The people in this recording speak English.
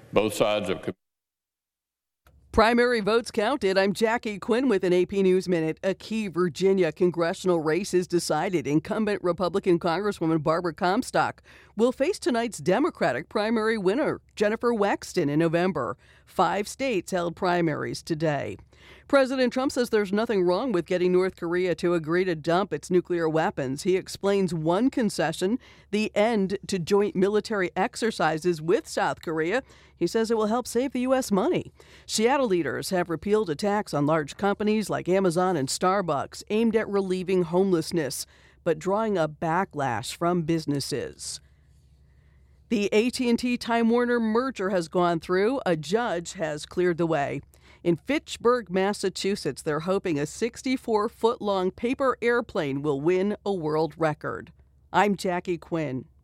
Both sides have. Primary votes counted. I'm Jackie Quinn with an AP News Minute. A key Virginia congressional race is decided. Incumbent Republican Congresswoman Barbara Comstock will face tonight's Democratic primary winner, Jennifer Waxton, in November. 5 states held primaries today. President Trump says there's nothing wrong with getting North Korea to agree to dump its nuclear weapons. He explains one concession, the end to joint military exercises with South Korea. He says it will help save the U.S. money. Seattle leaders have repealed attacks on large companies like Amazon and Starbucks aimed at relieving homelessness, but drawing a backlash from businesses. The AT&T Time Warner merger has gone through. A judge has cleared the way. In Fitchburg, Massachusetts, they're hoping a 64-foot-long paper airplane will win a world record. I'm Jackie Quinn.